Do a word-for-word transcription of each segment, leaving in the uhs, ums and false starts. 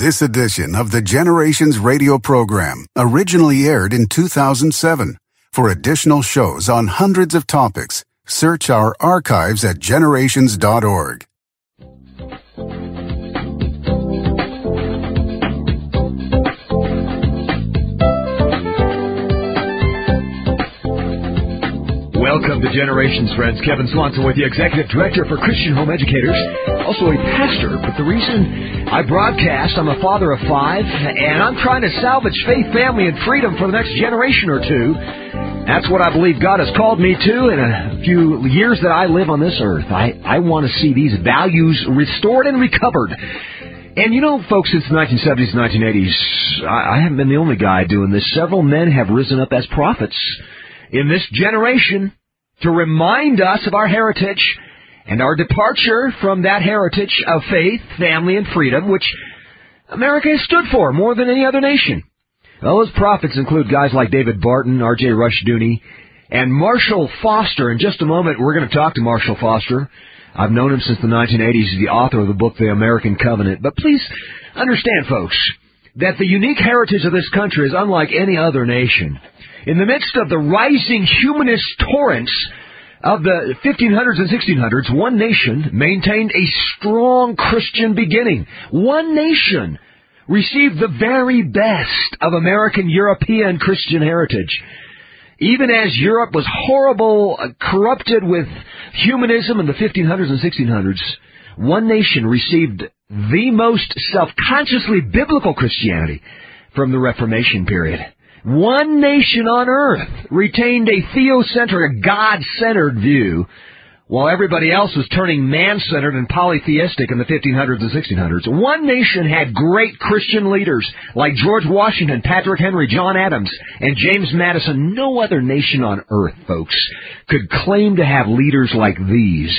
This edition of the Generations Radio program originally aired in two thousand seven. For additional shows on hundreds of topics, search our archives at generations dot org. Welcome to Generations, friends. Kevin Swanson with you, Executive Director for Christian Home Educators, also a pastor. But the reason I broadcast, I'm a father of five, and I'm trying to salvage faith, family, and freedom for the next generation or two. That's what I believe God has called me to in a few years that I live on this earth. I, I want to see these values restored and recovered. And you know, folks, since the nineteen seventies and nineteen eighties, I, I haven't been the only guy doing this. Several men have risen up as prophets in this generation to remind us of our heritage and our departure from that heritage of faith, family, and freedom, which America has stood for more than any other nation. Well, those prophets include guys like David Barton, R J Rushdoony, and Marshall Foster. In just a moment, we're going to talk to Marshall Foster. I've known him since the nineteen eighties. He's the author of the book, The American Covenant. But please understand, folks, that the unique heritage of this country is unlike any other nation. In the midst of the rising humanist torrents of the fifteen hundreds and sixteen hundreds, one nation maintained a strong Christian beginning. One nation received the very best of American European Christian heritage. Even as Europe was horrible, uh, corrupted with humanism in the fifteen hundreds and sixteen hundreds, one nation received the most self-consciously biblical Christianity from the Reformation period. One nation on earth retained a theocentric, God-centered view, while everybody else was turning man-centered and polytheistic in the fifteen hundreds and sixteen hundreds. One nation had great Christian leaders like George Washington, Patrick Henry, John Adams, and James Madison. No other nation on earth, folks, could claim to have leaders like these.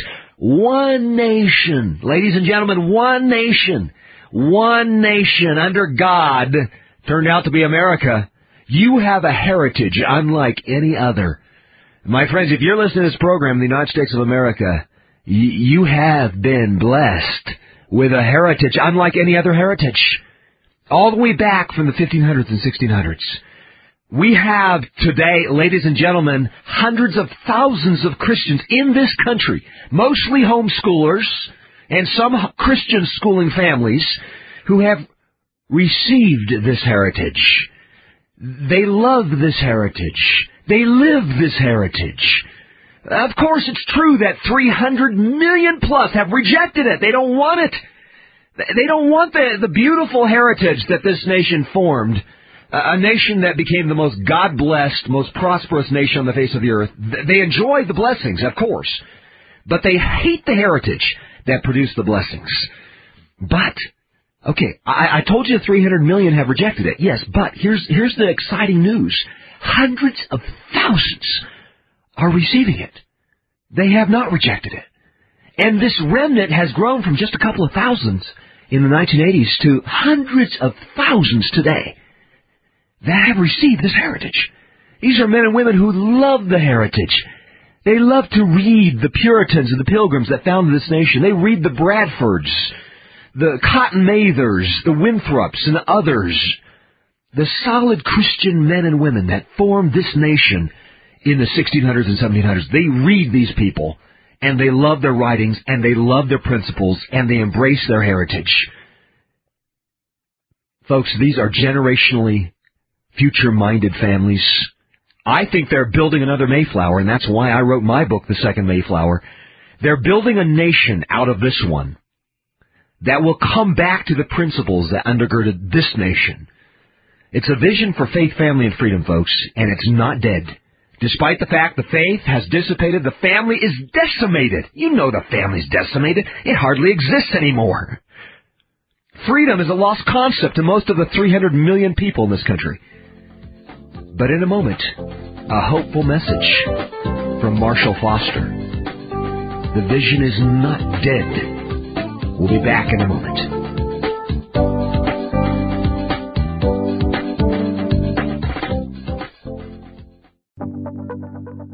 One nation, ladies and gentlemen, one nation, one nation under God turned out to be America. You have a heritage unlike any other. My friends, if you're listening to this program in the United States of America, y- you have been blessed with a heritage unlike any other heritage. All the way back from the fifteen hundreds and sixteen hundreds. We have today, ladies and gentlemen, hundreds of thousands of Christians in this country, mostly homeschoolers and some Christian schooling families who have received this heritage. They love this heritage. They live this heritage. Of course, it's true that three hundred million plus have rejected it. They don't want it. They don't want the, the beautiful heritage that this nation formed, a nation that became the most God-blessed, most prosperous nation on the face of the earth. They enjoy the blessings, of course, but they hate the heritage that produced the blessings. But Okay, I, I told you three hundred million have rejected it. Yes, but here's here's the exciting news. Hundreds of thousands are receiving it. They have not rejected it. And this remnant has grown from just a couple of thousands in the nineteen eighties to hundreds of thousands today that have received this heritage. These are men and women who love the heritage. They love to read the Puritans and the Pilgrims that founded this nation. They read the Bradfords, the Cotton Mathers, the Winthrops, and others, the solid Christian men and women that formed this nation in the sixteen hundreds and seventeen hundreds. They read these people, and they love their writings, and they love their principles, and they embrace their heritage. Folks, these are generationally future-minded families. I think they're building another Mayflower, and that's why I wrote my book, The Second Mayflower. They're building a nation out of this one that will come back to the principles that undergirded this nation. It's a vision for faith, family, and freedom, folks, and it's not dead. Despite the fact the faith has dissipated, the family is decimated. You know the family's decimated. It hardly exists anymore. Freedom is a lost concept to most of the three hundred million people in this country. But in a moment, a hopeful message from Marshall Foster. The vision is not dead. We'll be back in a moment.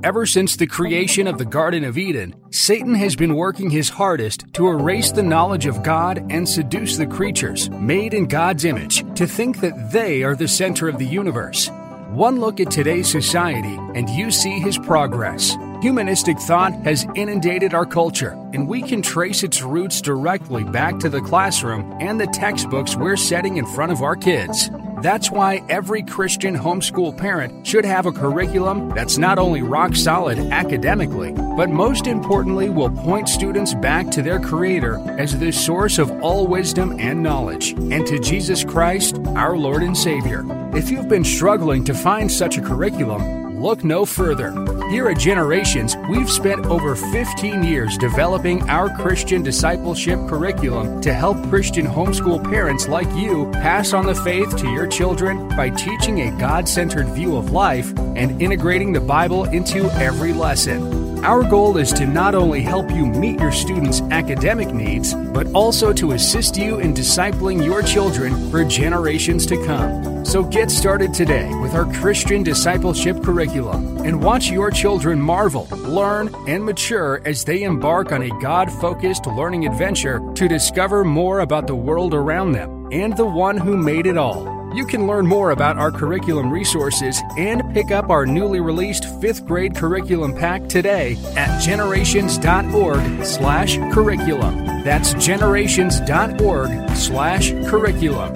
Ever since the creation of the Garden of Eden, Satan has been working his hardest to erase the knowledge of God and seduce the creatures, made in God's image, to think that they are the center of the universe. One look at today's society, and you see his progress. Humanistic thought has inundated our culture, and we can trace its roots directly back to the classroom and the textbooks we're setting in front of our kids. That's why every Christian homeschool parent should have a curriculum that's not only rock solid academically, but most importantly will point students back to their Creator as the source of all wisdom and knowledge, and to Jesus Christ, our Lord and Savior. If you've been struggling to find such a curriculum, look no further. Here at Generations, we've spent over fifteen years developing our Christian discipleship curriculum to help Christian homeschool parents like you pass on the faith to your children by teaching a God-centered view of life and integrating the Bible into every lesson. Our goal is to not only help you meet your students' academic needs, but also to assist you in discipling your children for generations to come. So get started today with our Christian discipleship curriculum and watch your children marvel, learn, and mature as they embark on a God-focused learning adventure to discover more about the world around them and the one who made it all. You can learn more about our curriculum resources and pick up our newly released fifth grade curriculum pack today at generations.org slash curriculum. That's generations.org slash curriculum.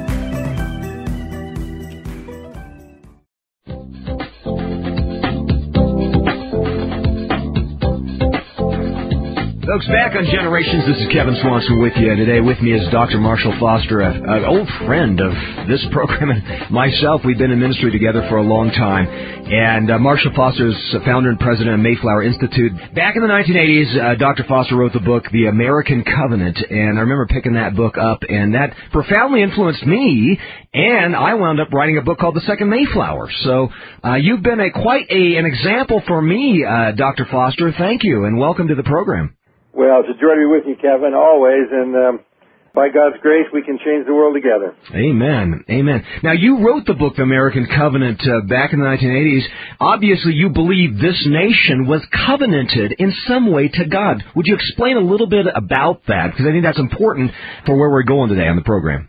Folks, back on Generations, this is Kevin Swanson with you. Today with me is Doctor Marshall Foster, an old friend of this program and myself. We've been in ministry together for a long time. And uh, Marshall Foster is founder and president of Mayflower Institute. Back in the nineteen eighties, uh, Doctor Foster wrote the book, The American Covenant. And I remember picking that book up, and that profoundly influenced me. And I wound up writing a book called The Second Mayflower. So uh, you've been a quite a, an example for me, uh, Doctor Foster. Thank you, and welcome to the program. Well, it's a joy to be with you, Kevin, always, and um, by God's grace, we can change the world together. Amen. Amen. Now, you wrote the book, The American Covenant, uh, back in the nineteen eighties. Obviously, you believe this nation was covenanted in some way to God. Would you explain a little bit about that? Because I think that's important for where we're going today on the program.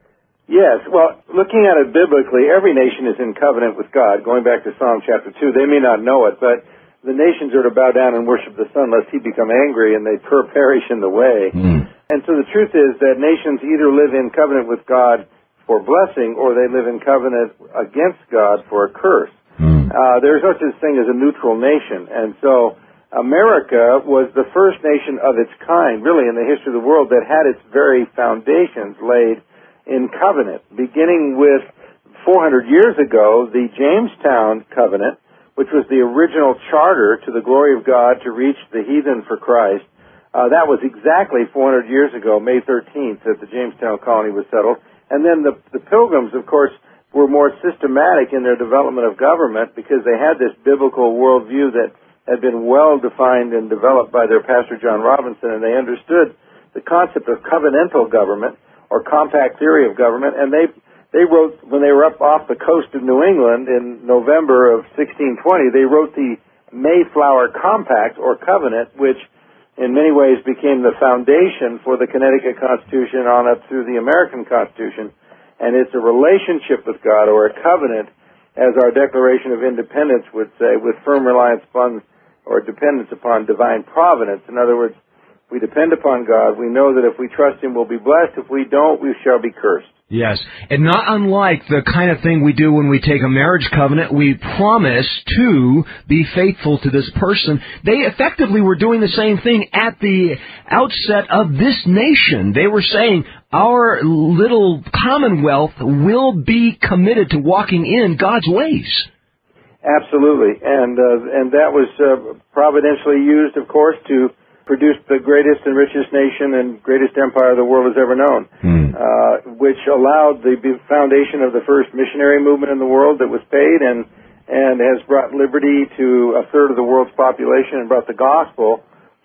Yes. Well, looking at it biblically, every nation is in covenant with God. Going back to Psalm chapter two, they may not know it, but the nations are to bow down and worship the Son, lest he become angry, and they perish in the way. Mm. And so the truth is that nations either live in covenant with God for blessing, or they live in covenant against God for a curse. Mm. Uh, there's no such thing as a neutral nation. And so America was the first nation of its kind, really, in the history of the world that had its very foundations laid in covenant, beginning with four hundred years ago, the Jamestown Covenant, which was the original charter to the glory of God to reach the heathen for Christ. Uh, that was exactly four hundred years ago, May thirteenth, that the Jamestown colony was settled. And then the, the Pilgrims, of course, were more systematic in their development of government because they had this biblical worldview that had been well defined and developed by their pastor, John Robinson, and they understood the concept of covenantal government or compact theory of government, and they They wrote, when they were up off the coast of New England in November of sixteen twenty, they wrote the Mayflower Compact, or Covenant, which in many ways became the foundation for the Connecticut Constitution on up through the American Constitution. And it's a relationship with God, or a covenant, as our Declaration of Independence would say, with firm reliance upon, or dependence upon divine providence. In other words, we depend upon God. We know that if we trust Him, we'll be blessed. If we don't, we shall be cursed. Yes, and not unlike the kind of thing we do when we take a marriage covenant, we promise to be faithful to this person. They effectively were doing the same thing at the outset of this nation. They were saying, our little commonwealth will be committed to walking in God's ways. Absolutely, and uh, and that was uh, providentially used, of course, to produced the greatest and richest nation and greatest empire the world has ever known, hmm. uh, which allowed the foundation of the first missionary movement in the world that was paid and and has brought liberty to a third of the world's population and brought the gospel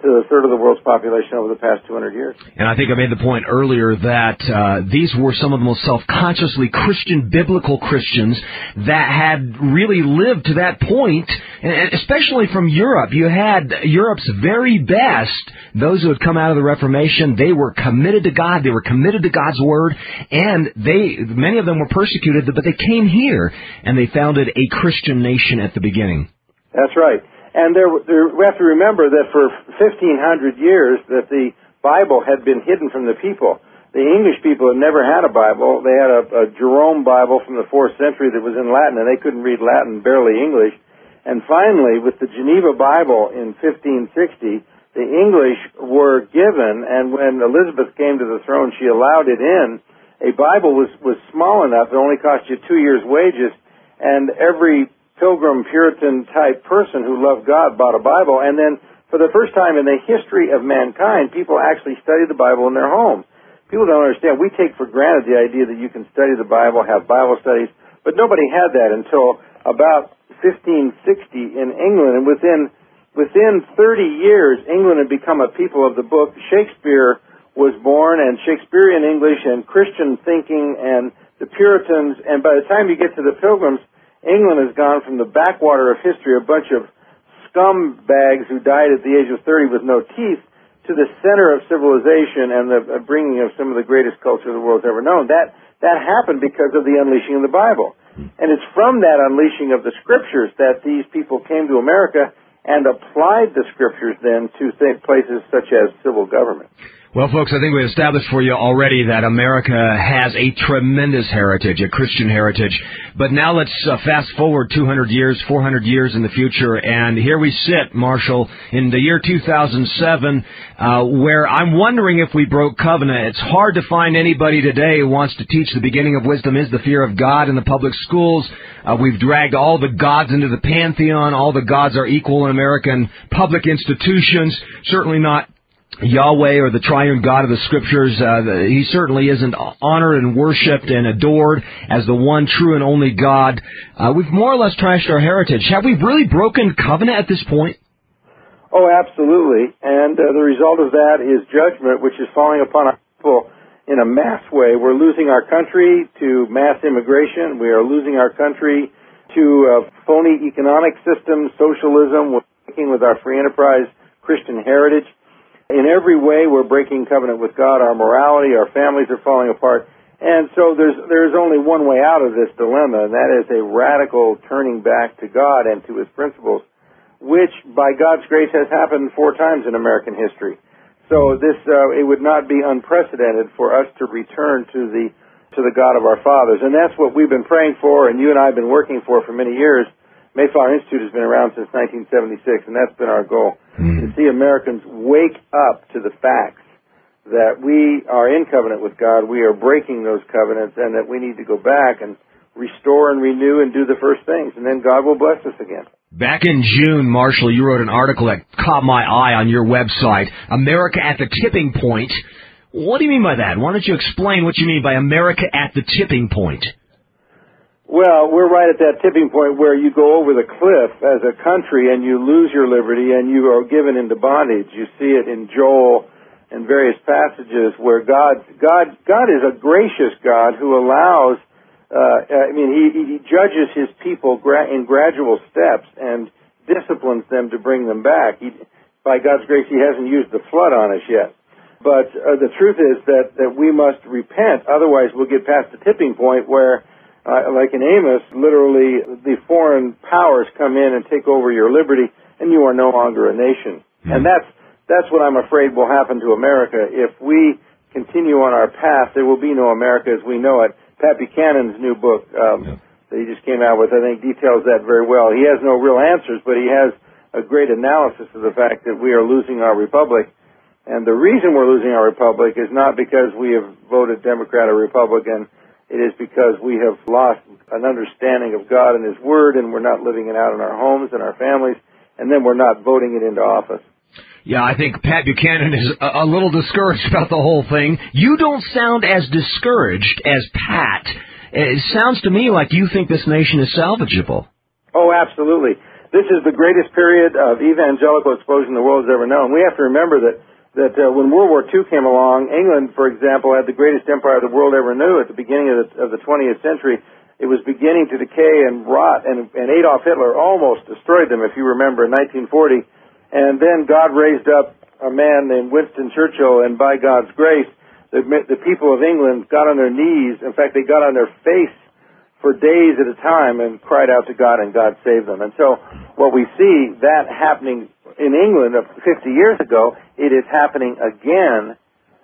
to a third of the world's population over the past two hundred years. And I think I made the point earlier that uh, these were some of the most self-consciously Christian, biblical Christians that had really lived to that point, and especially from Europe. You had Europe's very best, those who had come out of the Reformation. They were committed to God, they were committed to God's Word, and they, many of them were persecuted, but they came here, and they founded a Christian nation at the beginning. That's right. And there, there, we have to remember that for fifteen hundred years that the Bible had been hidden from the people. The English people had never had a Bible. They had a, a Jerome Bible from the fourth century that was in Latin, and they couldn't read Latin, barely English. And finally, with the Geneva Bible in fifteen sixty, the English were given, and when Elizabeth came to the throne, she allowed it in. A Bible was, was small enough, it only cost you two years' wages, and every Pilgrim Puritan-type person who loved God bought a Bible, and then for the first time in the history of mankind, people actually studied the Bible in their home. People don't understand. We take for granted the idea that you can study the Bible, have Bible studies, but nobody had that until about fifteen sixty in England, and within within thirty years, England had become a people of the book. Shakespeare was born, and Shakespearean English and Christian thinking and the Puritans, and by the time you get to the Pilgrims, England has gone from the backwater of history, a bunch of scumbags who died at the age of thirty with no teeth, to the center of civilization and the bringing of some of the greatest culture the world's ever known. That that happened because of the unleashing of the Bible. And it's from that unleashing of the Scriptures that these people came to America and applied the Scriptures then to places such as civil government. Well, folks, I think we established for you already that America has a tremendous heritage, a Christian heritage. But now let's uh, fast forward two hundred years, four hundred years in the future, and here we sit, Marshall, in the year two thousand seven, uh, where I'm wondering if we broke covenant. It's hard to find anybody today who wants to teach the beginning of wisdom is the fear of God in the public schools. Uh, we've dragged all the gods into the pantheon. All the gods are equal in American public institutions. Certainly not Yahweh or the triune God of the Scriptures. Uh, the, he certainly isn't honored and worshipped and adored as the one true and only God. Uh, we've more or less trashed our heritage. Have we really broken covenant at this point? Oh, absolutely. And uh, the result of that is judgment, which is falling upon our people in a mass way. We're losing our country to mass immigration. We are losing our country to uh, phony economic systems, socialism. We're breaking with our free enterprise Christian heritage. In every way, we're breaking covenant with God. Our morality, our families are falling apart. And so there's there's only one way out of this dilemma, and that is a radical turning back to God and to His principles, which, by God's grace, has happened four times in American history. So this uh, it would not be unprecedented for us to return to the to the God of our fathers. And that's what we've been praying for, and you and I have been working for for many years. Mayflower Institute has been around since nineteen seventy-six, and that's been our goal, mm. to see Americans wake up to the facts that we are in covenant with God, we are breaking those covenants, and that we need to go back and restore and renew and do the first things, and then God will bless us again. Back in June, Marshall, you wrote an article that caught my eye on your website, America at the Tipping Point. What do you mean by that? Why don't you explain what you mean by America at the tipping point? Well, we're right at that tipping point where you go over the cliff as a country and you lose your liberty and you are given into bondage. You see it in Joel and various passages where God, God, God is a gracious God who allows, uh, I mean, he, he judges His people gra- in gradual steps and disciplines them to bring them back. He, by God's grace, He hasn't used the flood on us yet. But uh, the truth is that, that we must repent, otherwise we'll get past the tipping point where Uh, like in Amos, literally the foreign powers come in and take over your liberty, and you are no longer a nation. Mm-hmm. And that's that's what I'm afraid will happen to America. If we continue on our path, there will be no America as we know it. Pat Buchanan's new book um, yeah. that he just came out with, I think, details that very well. He has no real answers, but he has a great analysis of the fact that we are losing our republic. And the reason we're losing our republic is not because we have voted Democrat or Republican. It is because we have lost an understanding of God and His Word, and we're not living it out in our homes and our families, and then we're not voting it into office. Yeah, I think Pat Buchanan is a, a little discouraged about the whole thing. You don't sound as discouraged as Pat. It sounds to me like you think this nation is salvageable. Oh, absolutely. this is the greatest period of evangelical explosion the world has ever known. We have to remember that that uh, when World War Two came along, England, for example, had the greatest empire the world ever knew at the beginning of the, of the twentieth century. It was beginning to decay and rot, and, and Adolf Hitler almost destroyed them, if you remember, in nineteen forty. And then God raised up a man named Winston Churchill, and by God's grace, the, the people of England got on their knees. In fact, they got on their face for days at a time and cried out to God, and God saved them. And so what we see that happening in England fifty years ago, it is happening again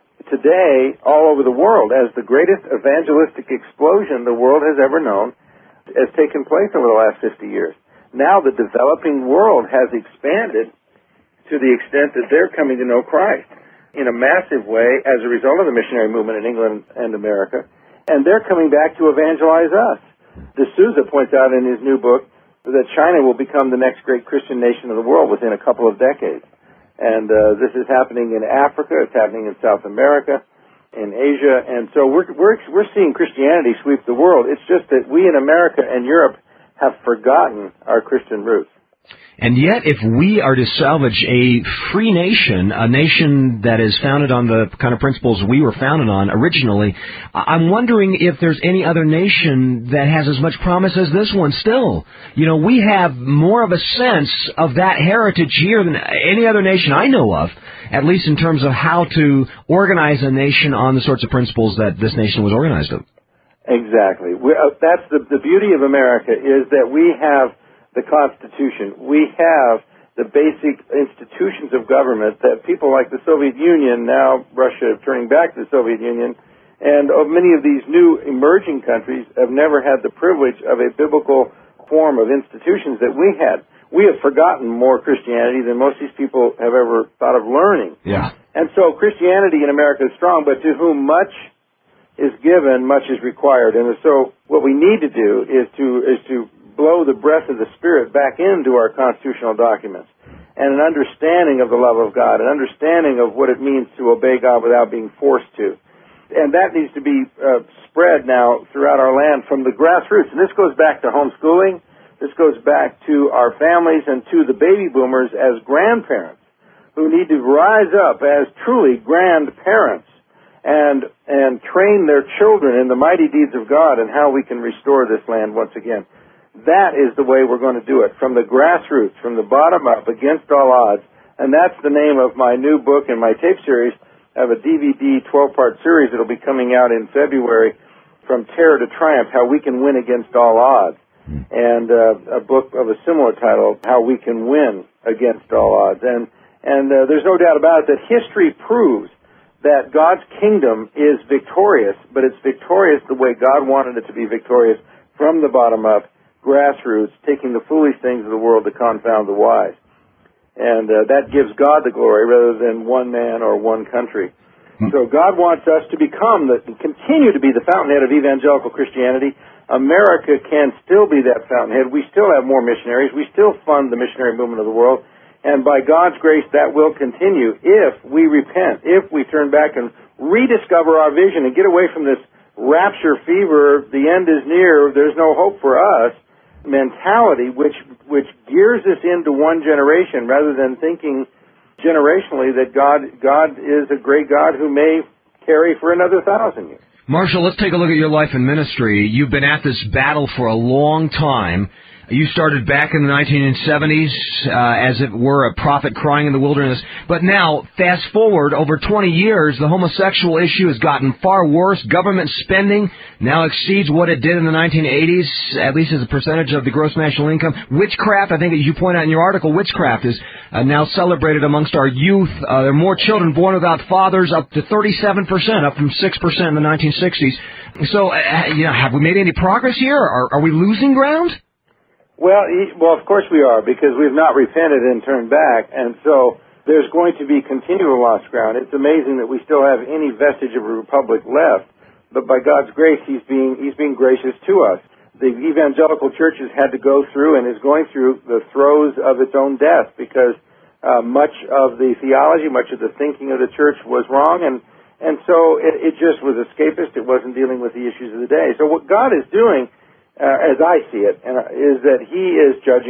today all over the world as the greatest evangelistic explosion the world has ever known has taken place over the last fifty years. Now the developing world has expanded to the extent that they're coming to know Christ in a massive way as a result of the missionary movement in England and America, and they're coming back to evangelize us. D'Souza points out in his new book that China will become the next great Christian nation of the world within a couple of decades. And uh, this is happening in Africa, it's happening in South America, in Asia, and so we're, we're, we're seeing Christianity sweep the world. It's just that we in America and Europe have forgotten our Christian roots. And yet, if we are to salvage a free nation, a nation that is founded on the kind of principles we were founded on originally, I'm wondering if there's any other nation that has as much promise as this one still. You know, we have more of a sense of that heritage here than any other nation I know of, at least in terms of how to organize a nation on the sorts of principles that this nation was organized on. Exactly. We're, uh, that's the, the beauty of America, is that we have the Constitution. We have the basic institutions of government that people like the Soviet Union, now Russia turning back to the Soviet Union, and of many of these new emerging countries have never had the privilege of a biblical form of institutions that we had. We have forgotten more Christianity than most of these people have ever thought of learning. Yeah. And so Christianity in America is strong, but to whom much is given, much is required. And so what we need to do is to is to blow the breath of the Spirit back into our constitutional documents, and an understanding of the love of God, an understanding of what it means to obey God without being forced to. And that needs to be uh, spread now throughout our land from the grassroots. And this goes back to homeschooling. This goes back to our families and to the baby boomers as grandparents who need to rise up as truly grandparents and and train their children in the mighty deeds of God and how we can restore this land once again. That is the way we're going to do it, from the grassroots, from the bottom up, against all odds. And that's the name of my new book and my tape series. I have a D V D twelve-part series that will be coming out in February, From Terror to Triumph, How We Can Win Against All Odds. Mm. And uh, a book of a similar title, How We Can Win Against All Odds. And, and uh, there's no doubt about it that history proves that God's kingdom is victorious, but it's victorious the way God wanted it to be victorious, from the bottom up, grassroots, taking the foolish things of the world to confound the wise. And uh, that gives God the glory rather than one man or one country. Mm-hmm. So God wants us to become, the, continue to be the fountainhead of evangelical Christianity. America can still be that fountainhead. We still have more missionaries. We still fund the missionary movement of the world. And by God's grace, that will continue if we repent, if we turn back and rediscover our vision and get away from this rapture fever, the end is near, there's no hope for us mentality, which which gears us into one generation rather than thinking generationally that God God is a great God who may carry for another thousand years. Marshall, let's take a look at your life and ministry. You've been at this battle for a long time. You started back in the nineteen seventies, uh, as it were, a prophet crying in the wilderness. But now, fast forward over twenty years, the homosexual issue has gotten far worse. Government spending now exceeds what it did in the nineteen eighties, at least as a percentage of the gross national income. Witchcraft, I think as you point out in your article, witchcraft is uh, now celebrated amongst our youth. Uh, there are more children born without fathers, up to thirty-seven percent, up from six percent in the nineteen sixties. So, uh, you know, have we made any progress here? Are, are we losing ground? Well, well, of course we are, because we've not repented and turned back, and so there's going to be continual lost ground. It's amazing that we still have any vestige of a republic left, but by God's grace, He's being He's being gracious to us. The evangelical church has had to go through and is going through the throes of its own death, because uh, much of the theology, much of the thinking of the church was wrong, and and so it, it just was escapist. It wasn't dealing with the issues of the day. So what God is doing, Uh, as I see it, and, uh, is that He is judging us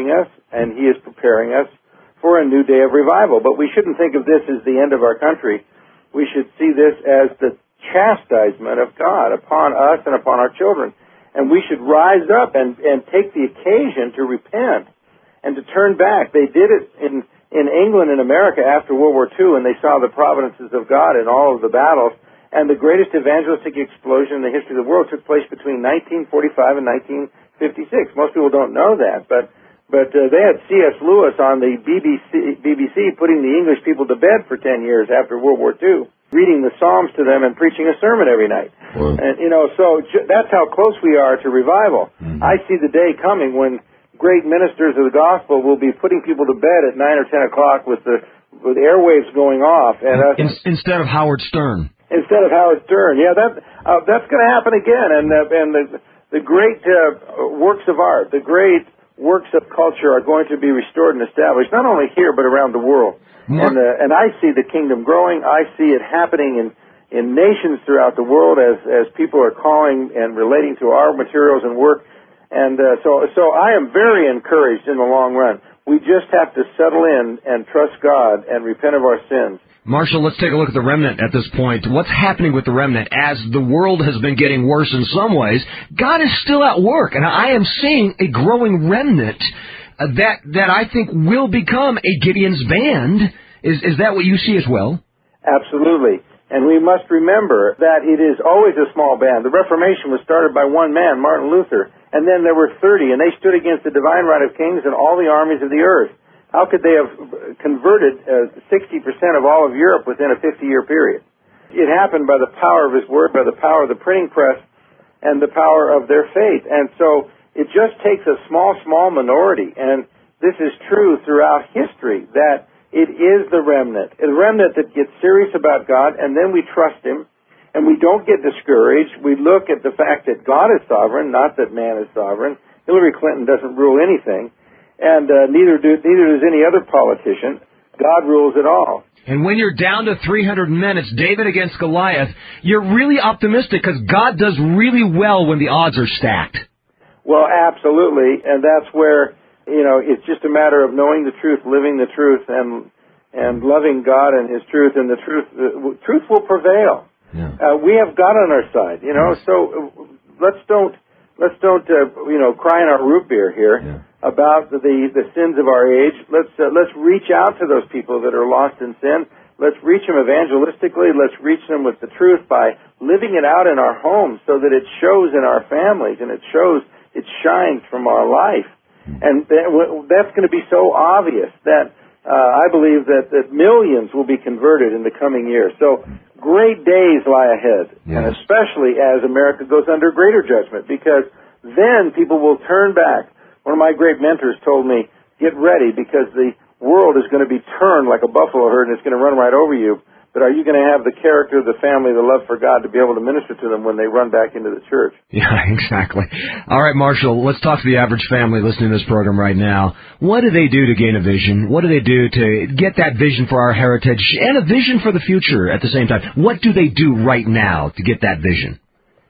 and He is preparing us for a new day of revival. But we shouldn't think of this as the end of our country. We should see this as the chastisement of God upon us and upon our children. And we should rise up and, and take the occasion to repent and to turn back. They did it in, in England and America after World War Two, and they saw the providences of God in all of the battles. And the greatest evangelistic explosion in the history of the world took place between nineteen forty-five and nineteen fifty-six. Most people don't know that, but but uh, they had C S Lewis on the B B C, B B C putting the English people to bed for ten years after World War Two, reading the Psalms to them and preaching a sermon every night. Wow. And, you know, so j- that's how close we are to revival. Mm-hmm. I see the day coming when great ministers of the gospel will be putting people to bed at nine or ten o'clock with the with airwaves going off. And us, In, instead of Howard Stern. Instead of Howard Stern. Yeah, that, uh, that's going to happen again. And, uh, and the, the great uh, works of art, the great works of culture are going to be restored and established, not only here but around the world. More. And, uh, and I see the kingdom growing. I see it happening in, in nations throughout the world as, as people are calling and relating to our materials and work. And uh, so, so I am very encouraged in the long run. We just have to settle in and trust God and repent of our sins. Marshall, let's take a look at the remnant at this point. What's happening with the remnant? As the world has been getting worse in some ways, God is still at work, and I am seeing a growing remnant uh, that that I think will become a Gideon's band. Is is that what you see as well? Absolutely. And we must remember that it is always a small band. The Reformation was started by one man, Martin Luther, and then there were thirty, and they stood against the divine right of kings and all the armies of the earth. How could they have converted uh, sixty percent of all of Europe within a fifty-year period? It happened by the power of His Word, by the power of the printing press, and the power of their faith. And so it just takes a small, small minority, and this is true throughout history, that it is the remnant, a remnant that gets serious about God, and then we trust Him, and we don't get discouraged. We look at the fact that God is sovereign, not that man is sovereign. Hillary Clinton doesn't rule anything. And uh, neither do neither does any other politician. God rules it all. And when you're down to three hundred men, it's David against Goliath, you're really optimistic because God does really well when the odds are stacked. Well, absolutely. And that's where, you know, it's just a matter of knowing the truth, living the truth, and and loving God and His truth. And the truth the truth will prevail. Yeah. Uh, we have God on our side, you know, so uh, let's don't, let's don't uh, you know, cry in our root beer here. Yeah. About the the sins of our age. Let's uh, let's reach out to those people that are lost in sin. Let's reach them evangelistically. Let's reach them with the truth by living it out in our homes so that it shows in our families and it shows, it shines from our life. And that's going to be so obvious that uh, I believe that, that millions will be converted in the coming years. So great days lie ahead, yeah. And especially as America goes under greater judgment, because then people will turn back. One of my great mentors told me, get ready because the world is going to be turned like a buffalo herd and it's going to run right over you. But are you going to have the character, the family, the love for God to be able to minister to them when they run back into the church? Yeah, exactly. All right, Marshall, let's talk to the average family listening to this program right now. What do they do to gain a vision? What do they do to get that vision for our heritage and a vision for the future at the same time? What do they do right now to get that vision?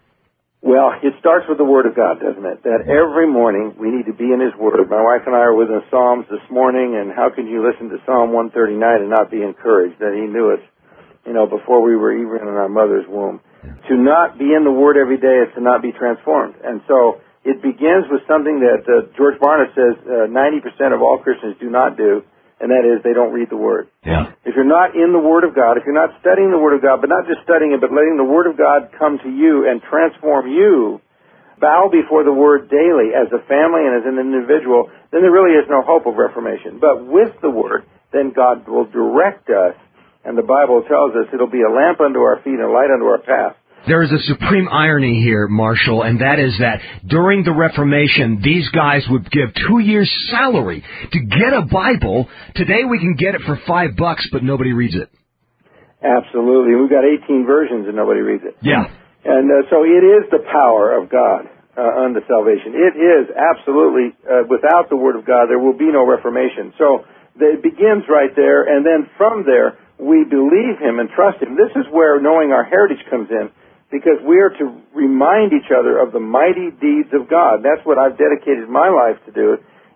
Well, it starts with the Word of God, doesn't it? That every morning we need to be in His Word. My wife and I are within the Psalms this morning, and how can you listen to Psalm one thirty-nine and not be encouraged that He knew us, you know, before we were even in our mother's womb? Yeah. To not be in the Word every day is to not be transformed. And so it begins with something that uh, George Barna says uh, ninety percent of all Christians do not do, and that is they don't read the Word. Yeah. If you're not in the Word of God, if you're not studying the Word of God, but not just studying it, but letting the Word of God come to you and transform you, bow before the Word daily as a family and as an individual, then there really is no hope of reformation. But with the Word, then God will direct us, and the Bible tells us it'll be a lamp unto our feet and a light unto our path. There is a supreme irony here, Marshall, and that is that during the Reformation, these guys would give two years' salary to get a Bible. Today we can get it for five bucks, but nobody reads it. Absolutely. We've got eighteen versions and nobody reads it. Yeah. And uh, so it is the power of God uh, unto salvation. It is absolutely, uh, without the Word of God, there will be no Reformation. So it begins right there, and then from there, we believe Him and trust Him. This is where knowing our heritage comes in, because we are to remind each other of the mighty deeds of God. That's what I've dedicated my life to do,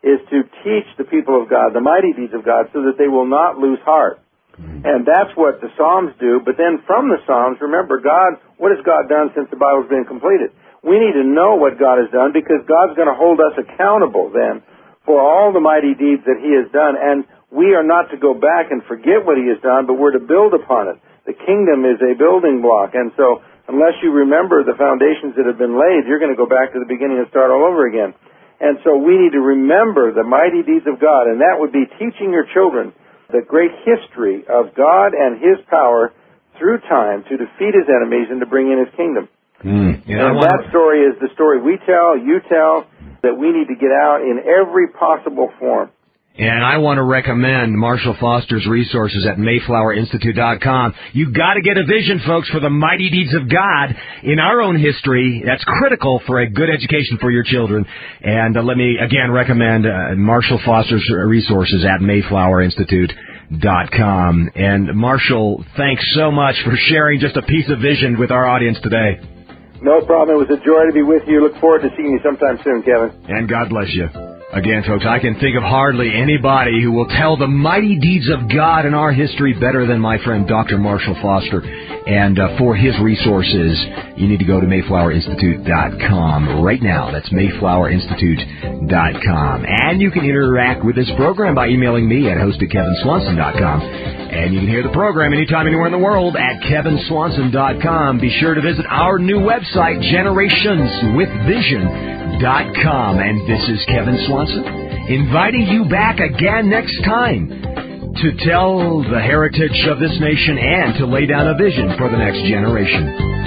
is to teach the people of God the mighty deeds of God so that they will not lose heart. Mm-hmm. And that's what the Psalms do. But then from the Psalms, remember, God, what has God done since the Bible's been completed? We need to know what God has done because God's going to hold us accountable then for all the mighty deeds that He has done. And we are not to go back and forget what He has done, but we're to build upon it. The kingdom is a building block. And so unless you remember the foundations that have been laid, you're going to go back to the beginning and start all over again. And so we need to remember the mighty deeds of God, and that would be teaching your children the great history of God and His power through time to defeat His enemies and to bring in His kingdom. Mm. Yeah, and that story is the story we tell, you tell, that we need to get out in every possible form. And I want to recommend Marshall Foster's resources at Mayflower Institute dot com. You've got to get a vision, folks, for the mighty deeds of God in our own history. That's critical for a good education for your children. And uh, let me, again, recommend uh, Marshall Foster's resources at Mayflower Institute dot com. And, Marshall, thanks so much for sharing just a piece of vision with our audience today. No problem. It was a joy to be with you. Look forward to seeing you sometime soon, Kevin. And God bless you. Again, folks, I can think of hardly anybody who will tell the mighty deeds of God in our history better than my friend Doctor Marshall Foster. And uh, for his resources, you need to go to Mayflower Institute dot com right now. That's Mayflower Institute dot com. And you can interact with this program by emailing me at host at Kevin Swanson dot com. And you can hear the program anytime, anywhere in the world at Kevin Swanson dot com. Be sure to visit our new website, generations with vision dot com. And this is Kevin Swanson, inviting you back again next time to tell the heritage of this nation and to lay down a vision for the next generation.